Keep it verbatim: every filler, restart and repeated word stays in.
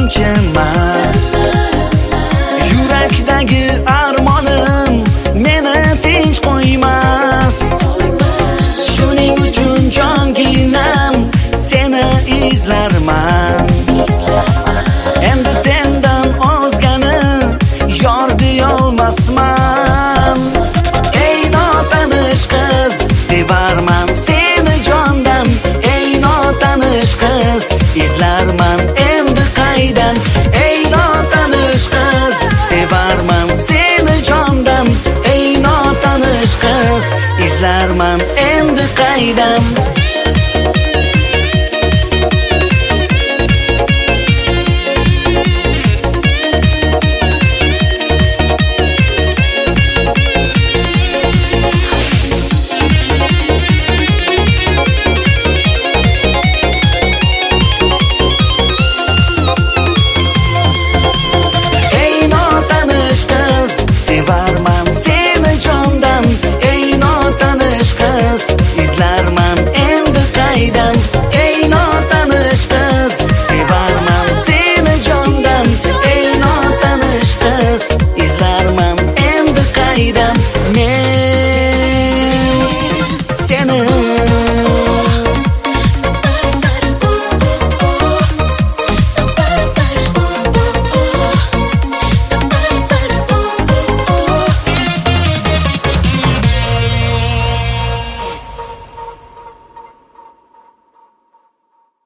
shuncha emas. Yurakdagi armonim meni tinch qo'ymas. Shuning uchun jonginam seni izlarman. Endi sendan o'zgani yor deyolmasman. Ey notanish qiz, sevarman seni jondan. Ey notanish qiz, izlarman endi qaydan. Ey notanish qiz, sevarman seni jondan. Ey notanish qiz, izlarman endi qaydan.